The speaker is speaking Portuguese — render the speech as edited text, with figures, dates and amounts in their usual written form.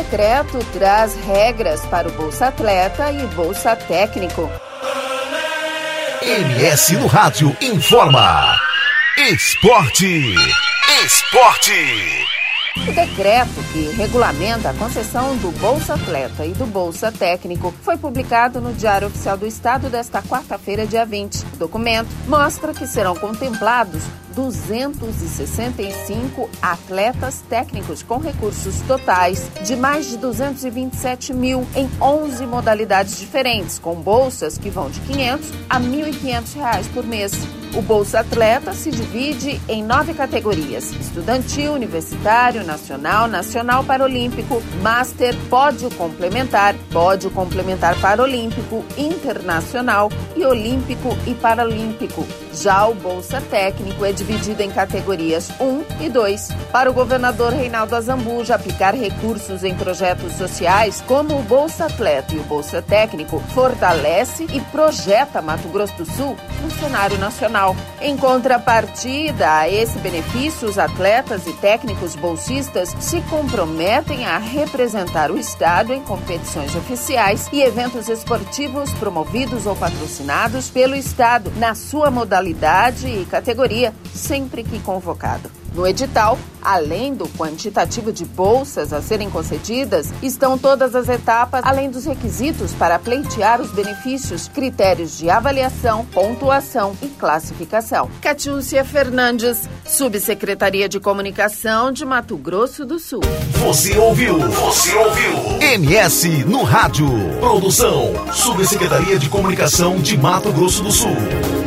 decreto traz regras para o Bolsa Atleta e Bolsa Técnico. MS no Rádio informa. Esporte. O decreto que regulamenta a concessão do Bolsa Atleta e do Bolsa Técnico foi publicado no Diário Oficial do Estado desta quarta-feira, dia 20. O documento mostra que serão contemplados 265 atletas técnicos com recursos totais de mais de 227 mil em 11 modalidades diferentes, com bolsas que vão de R$ 500 a R$ 1.500 por mês. O Bolsa Atleta se divide em 9 categorias: estudantil, universitário, nacional paralímpico, master, pódio complementar paralímpico, internacional e olímpico e paralímpico. Já o Bolsa Técnico é dividido em categorias 1 e 2. Para o governador Reinaldo Azambuja, aplicar recursos em projetos sociais como o Bolsa Atleta e o Bolsa Técnico fortalece e projeta Mato Grosso do Sul no cenário nacional. Em contrapartida a esse benefício, os atletas e técnicos bolsistas se comprometem a representar o Estado em competições oficiais e eventos esportivos promovidos ou patrocinados pelo Estado na sua modalidade e categoria, sempre que convocado. No edital, além do quantitativo de bolsas a serem concedidas, estão todas as etapas, além dos requisitos para pleitear os benefícios, critérios de avaliação, pontuação e classificação. Catiúcia Fernandes, Subsecretaria de Comunicação de Mato Grosso do Sul. Você ouviu. MS no Rádio. Produção, Subsecretaria de Comunicação de Mato Grosso do Sul.